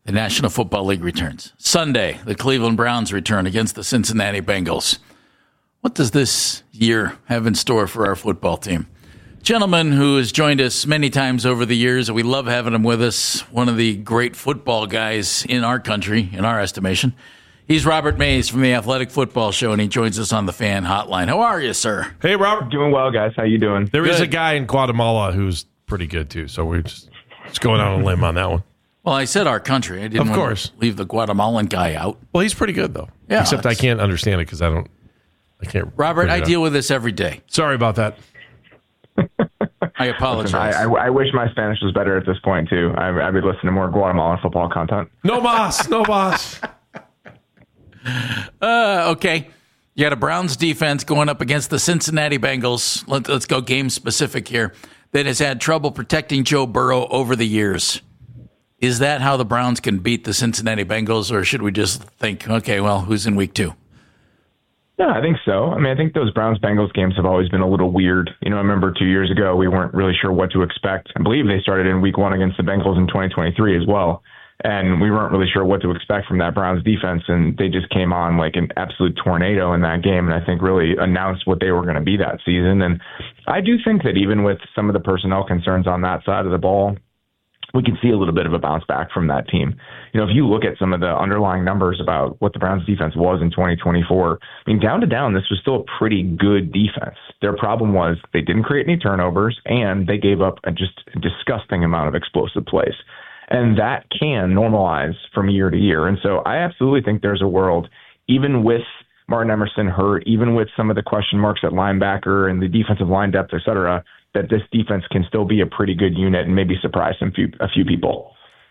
The National Football League returns. Sunday, the Cleveland Browns return against the Cincinnati Bengals. What does this year have in store for our football team? Gentleman who has joined us many times over the years, and we love having him with us, one of the great football guys in our country, in our estimation. He's Robert Mays from the Athletic Football Show, and he joins us on the Fan Hotline. How are you, sir? Hey, Robert. Doing well, guys. How you doing? There is a guy in Guatemala who's pretty good, too, so we're just going out on a limb on that one. Well, I said our country. I didn't want to leave the Guatemalan guy out. Well, he's pretty good, though. Yeah, except I can't understand it because I can't. Robert, I deal with this every day. Sorry about that. I apologize. I wish my Spanish was better at this point, too. I'd be listening to more Guatemalan football content. No mas. No mas. Okay. You got a Browns defense going up against the Cincinnati Bengals. Let's go game specific here. That has had trouble protecting Joe Burrow over the years. Is that how the Browns can beat the Cincinnati Bengals, or should we just think, okay, well, who's in week 2? Yeah, I think so. I mean, I think those Browns-Bengals games have always been a little weird. You know, I remember 2 years ago, we weren't really sure what to expect. I believe they started in week 1 against the Bengals in 2023 as well. And we weren't really sure what to expect from that Browns defense. And they just came on like an absolute tornado in that game. And I think really announced what they were going to be that season. And I do think that even with some of the personnel concerns on that side of the ball, we can see a little bit of a bounce back from that team. You know, if you look at some of the underlying numbers about what the Browns defense was in 2024, I mean, down to down, this was still a pretty good defense. Their problem was they didn't create any turnovers and they gave up a just disgusting amount of explosive plays. And that can normalize from year to year. And so I absolutely think there's a world, even with Martin Emerson hurt, even with some of the question marks at linebacker and the defensive line depth, et cetera, that this defense can still be a pretty good unit and maybe surprise a few people.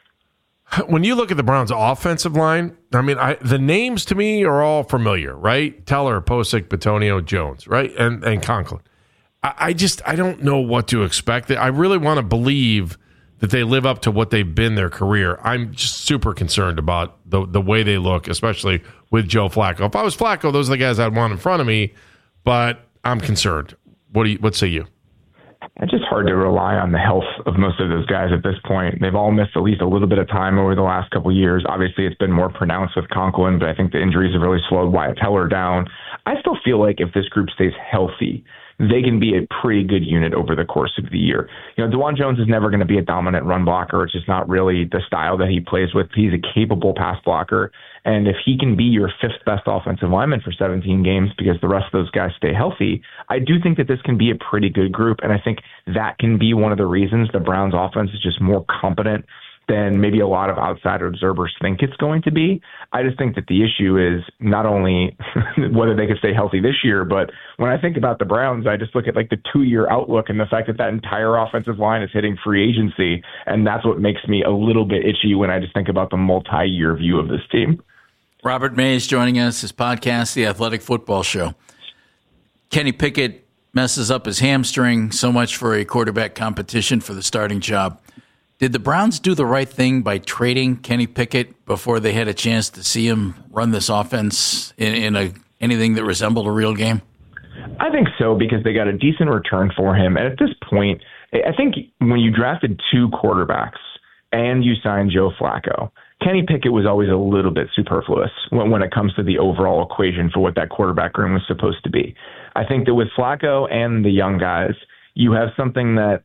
When you look at the Browns' offensive line, I mean, the names to me are all familiar, right? Teller, Posick, Bitonio, Jones, right? And Conklin. I don't know what to expect. I really want to believe that they live up to what they've been their career. I'm just super concerned about the way they look, especially with Joe Flacco. If I was Flacco, those are the guys I'd want in front of me, but I'm concerned. What say you? It's just hard to rely on the health of most of those guys at this point. They've all missed at least a little bit of time over the last couple of years. Obviously, it's been more pronounced with Conklin, but I think the injuries have really slowed Wyatt Teller down. I still feel like if this group stays healthy, they can be a pretty good unit over the course of the year. You know, DeJuan Jones is never going to be a dominant run blocker. It's just not really the style that he plays with. He's a capable pass blocker. And if he can be your 5th best offensive lineman for 17 games because the rest of those guys stay healthy, I do think that this can be a pretty good group. And I think that can be one of the reasons the Browns offense is just more competent than maybe a lot of outside observers think it's going to be. I just think that the issue is not only whether they can stay healthy this year, but when I think about the Browns, I just look at like the 2-year outlook and the fact that entire offensive line is hitting free agency. And that's what makes me a little bit itchy when I just think about the multi-year view of this team. Robert Mays joining us, his podcast, The Athletic Football Show. Kenny Pickett messes up his hamstring, so much for a quarterback competition for the starting job. Did the Browns do the right thing by trading Kenny Pickett before they had a chance to see him run this offense in anything that resembled a real game? I think so, because they got a decent return for him. And at this point, I think when you drafted 2 quarterbacks and you signed Joe Flacco, Kenny Pickett was always a little bit superfluous when it comes to the overall equation for what that quarterback room was supposed to be. I think that with Flacco and the young guys, you have something that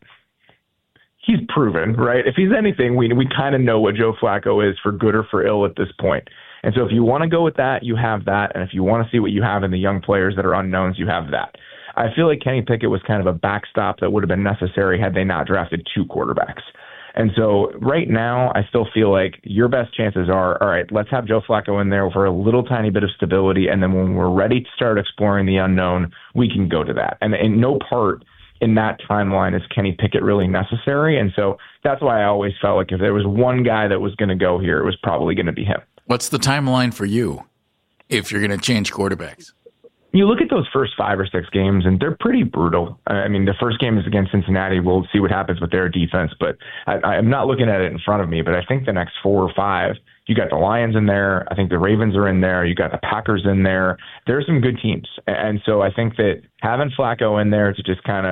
he's proven, right? If he's anything, we kind of know what Joe Flacco is for good or for ill at this point. And so if you want to go with that, you have that. And if you want to see what you have in the young players that are unknowns, you have that. I feel like Kenny Pickett was kind of a backstop that would have been necessary had they not drafted 2 quarterbacks. And so right now, I still feel like your best chances are, all right, let's have Joe Flacco in there for a little tiny bit of stability. And then when we're ready to start exploring the unknown, we can go to that. And in no part in that timeline is Kenny Pickett really necessary. And so that's why I always felt like if there was one guy that was going to go here, it was probably going to be him. What's the timeline for you if you're going to change quarterbacks? You look at those first 5 or 6 games, and they're pretty brutal. I mean, the first game is against Cincinnati. We'll see what happens with their defense, but I'm not looking at it in front of me. But I think the next 4 or 5, you got the Lions in there. I think the Ravens are in there. You got the Packers in there. There's some good teams. And so I think that having Flacco in there to just kind of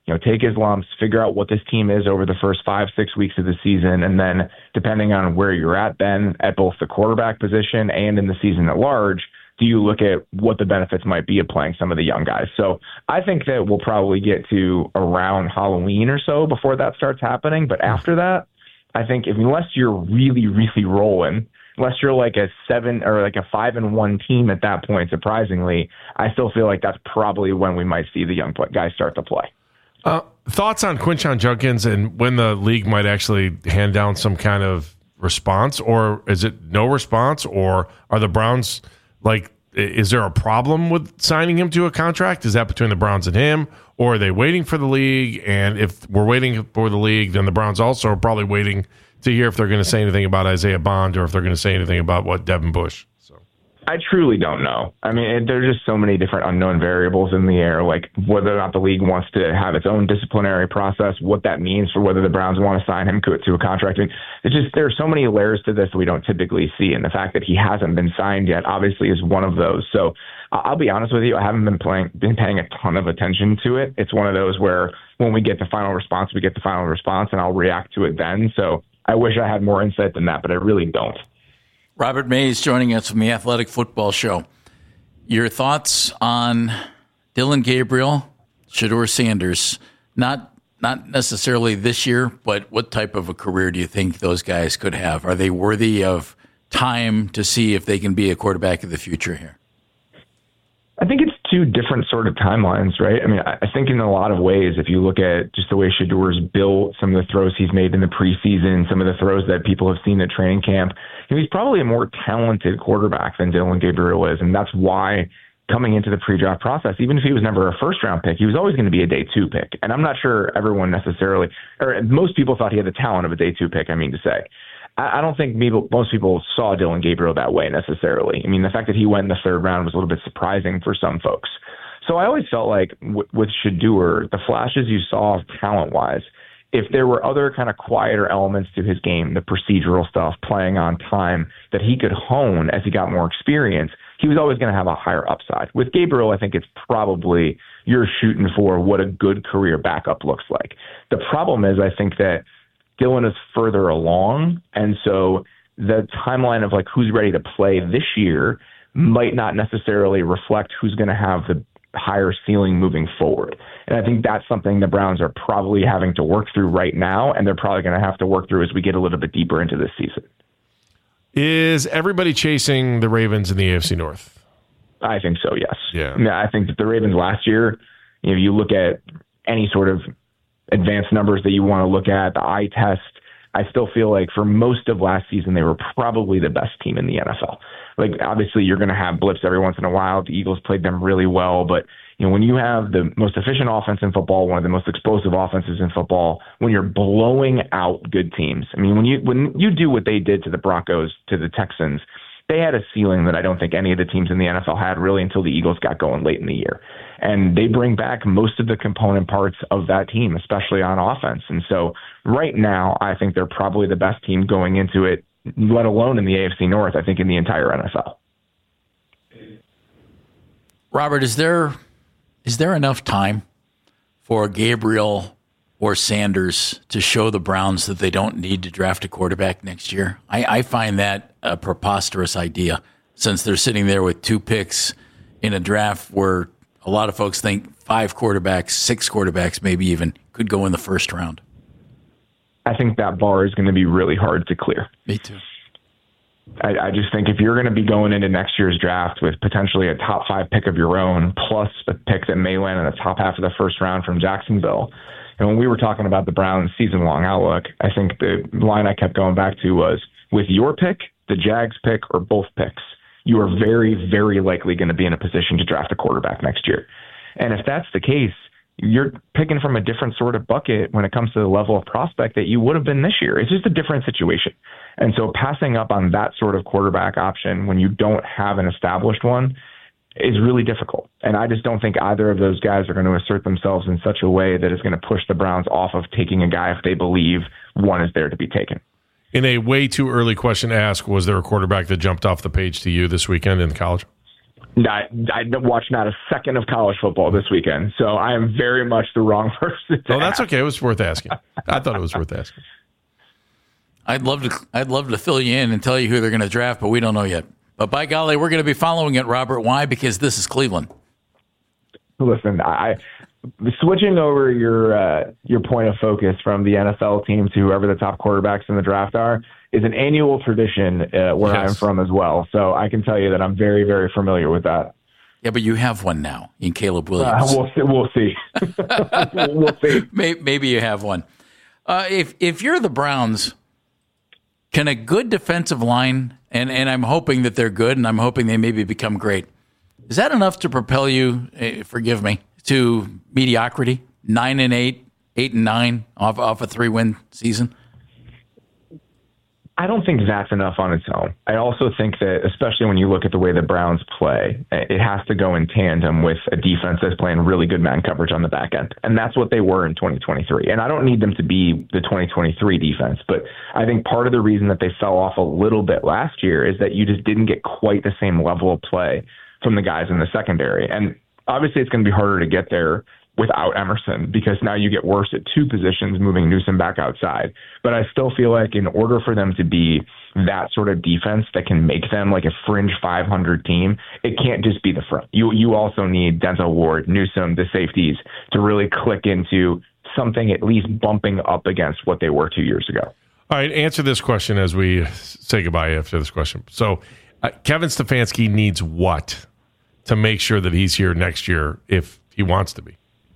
take his lumps, figure out what this team is over the first 5-6 weeks of the season. And then depending on where you're at then at both the quarterback position and in the season at large, do you look at what the benefits might be of playing some of the young guys? So I think that we'll probably get to around Halloween or so before that starts happening. But after that, I think unless you're really, really rolling, unless you're like a 7 or like a 5-1 team at that point, surprisingly, I still feel like that's probably when we might see the young guys start to play. Thoughts on Quinshon Judkins and when the league might actually hand down some kind of response, or is it no response, or are the Browns is there a problem with signing him to a contract? Is that between the Browns and him, or are they waiting for the league? And if we're waiting for the league, then the Browns also are probably waiting to hear if they're going to say anything about Isaiah Bond or if they're going to say anything about Devin Bush. I truly don't know. I mean, there's just so many different unknown variables in the air, like whether or not the league wants to have its own disciplinary process, what that means for whether the Browns want to sign him to a contract. It's just, there are so many layers to this that we don't typically see. And the fact that he hasn't been signed yet obviously is one of those. So I'll be honest with you, I haven't been paying a ton of attention to it. It's one of those where when we get the final response, we get the final response and I'll react to it then. So I wish I had more insight than that, but I really don't. Robert Mays joining us from the Athletic Football Show. Your thoughts on Dillon Gabriel, Shedeur Sanders, not necessarily this year, but what type of a career do you think those guys could have? Are they worthy of time to see if they can be a quarterback of the future here? I think it's two different sort of timelines, right? I mean, I think in a lot of ways, if you look at just the way Shedeur's built, some of the throws he's made in the preseason, some of the throws that people have seen at training camp, he's probably a more talented quarterback than Dillon Gabriel is. And that's why coming into the pre-draft process, even if he was never a first-round pick, he was always going to be a day 2 pick. And I'm not sure everyone necessarily, or most people thought he had the talent of a day 2 pick, I mean to say. I don't think most people saw Dillon Gabriel that way necessarily. I mean, the fact that he went in the 3rd round was a little bit surprising for some folks. So I always felt like with Shedeur, the flashes you saw talent-wise, if there were other kind of quieter elements to his game, the procedural stuff, playing on time, that he could hone as he got more experience, he was always going to have a higher upside. With Gabriel, I think it's probably you're shooting for what a good career backup looks like. The problem is I think that Dillon is further along, and so the timeline of like who's ready to play this year might not necessarily reflect who's going to have the higher ceiling moving forward. And I think that's something the Browns are probably having to work through right now, and they're probably going to have to work through as we get a little bit deeper into this season. Is everybody chasing the Ravens in the AFC North? I think so, yes. Yeah. I think that the Ravens last year, you look at any sort of advanced numbers that you want to look at, the eye test, I still feel like for most of last season, they were probably the best team in the NFL. Like, obviously, you're going to have blips every once in a while. The Eagles played them really well, but when you have the most efficient offense in football, one of the most explosive offenses in football, when you're blowing out good teams, I mean, when you do what they did to the Broncos, to the Texans, they had a ceiling that I don't think any of the teams in the NFL had really until the Eagles got going late in the year. And they bring back most of the component parts of that team, especially on offense. And so right now, I think they're probably the best team going into it, let alone in the AFC North, I think in the entire NFL. Robert, is there enough time for Gabriel or Sanders to show the Browns that they don't need to draft a quarterback next year? I find that a preposterous idea, since they're sitting there with 2 picks in a draft where a lot of folks think 5 quarterbacks, 6 quarterbacks, maybe even, could go in the 1st round. I think that bar is going to be really hard to clear. Me too. I just think if you're going to be going into next year's draft with potentially a top 5 pick of your own, plus a pick that may land in the top half of the 1st round from Jacksonville, and when we were talking about the Browns' season-long outlook, I think the line I kept going back to was, with your pick, the Jags pick, or both picks, you are very, very likely going to be in a position to draft a quarterback next year. And if that's the case, you're picking from a different sort of bucket when it comes to the level of prospect that you would have been this year. It's just a different situation. And so passing up on that sort of quarterback option when you don't have an established one is really difficult. And I just don't think either of those guys are going to assert themselves in such a way that is going to push the Browns off of taking a guy if they believe one is there to be taken. In a way too early question to ask, was there a quarterback that jumped off the page to you this weekend in college? I watched not a second of college football this weekend, so I am very much the wrong person. Oh, that's okay. It was worth asking. I thought it was worth asking. I'd love to fill you in and tell you who they're going to draft, but we don't know yet. But by golly, we're going to be following it, Robert. Why? Because this is Cleveland. Listen, switching over your point of focus from the NFL team to whoever the top quarterbacks in the draft are is an annual tradition where I'm from as well. So I can tell you that I'm very, very familiar with that. Yeah, but you have one now in Caleb Williams. We'll see. We'll see. Maybe you have one. If you're the Browns, can a good defensive line, and I'm hoping that they're good, and I'm hoping they maybe become great, is that enough to propel you, forgive me, to mediocrity? 9-8, 8-9 off a 3-win season? I don't think that's enough on its own. I also think that, especially when you look at the way the Browns play, it has to go in tandem with a defense that's playing really good man coverage on the back end. And that's what they were in 2023. And I don't need them to be the 2023 defense, but I think part of the reason that they fell off a little bit last year is that you just didn't get quite the same level of play from the guys in the secondary. And obviously it's going to be harder to get there without Emerson, because now you get worse at two positions, moving Newsome back outside. But I still feel like in order for them to be that sort of defense that can make them like a fringe 500 team, it can't just be the front. You also need Denzel Ward, Newsome, the safeties to really click into something at least bumping up against what they were 2 years ago. All right, answer this question as we say goodbye after this question. So Kevin Stefanski needs what to make sure that he's here next year if he wants to be?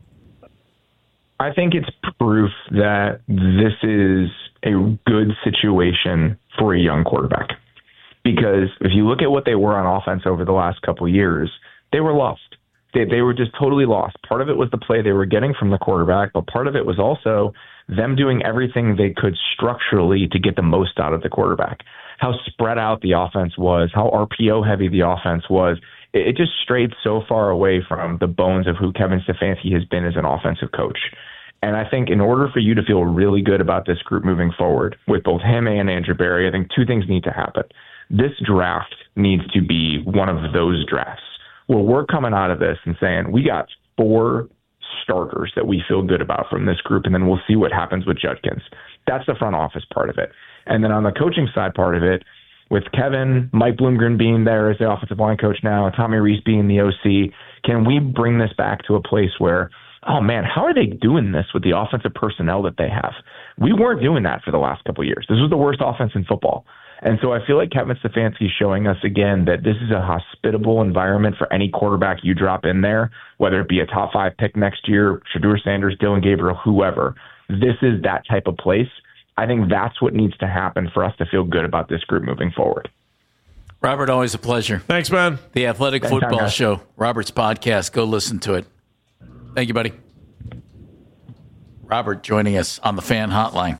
I think it's proof that this is a good situation for a young quarterback. Because if you look at what they were on offense over the last couple of years, they were lost. They were just totally lost. Part of it was the play they were getting from the quarterback, but part of it was also them doing everything they could structurally to get the most out of the quarterback. How spread out the offense was, how RPO heavy the offense was. It just strayed so far away from the bones of who Kevin Stefanski has been as an offensive coach. And I think in order for you to feel really good about this group moving forward with both him and Andrew Berry, I think two things need to happen. This draft needs to be one of those drafts where we're coming out of this and saying, we got 4 starters that we feel good about from this group, and then we'll see what happens with Judkins. That's the front office part of it. And then on the coaching side part of it, with Kevin, Mike Bloomgren being there as the offensive line coach now, and Tommy Rees being the OC, can we bring this back to a place where, oh man, how are they doing this with the offensive personnel that they have? We weren't doing that for the last couple of years. This was the worst offense in football. And so I feel like Kevin Stefanski is showing us again that this is a hospitable environment for any quarterback you drop in there, whether it be a top 5 pick next year, Shadur Sanders, Dylan Gabriel, whoever. This is that type of place. I think that's what needs to happen for us to feel good about this group moving forward. Robert, always a pleasure. Thanks, man. The Athletic Football Show, Robert's podcast. Go listen to it. Thank you, buddy. Robert joining us on the Fan Hotline.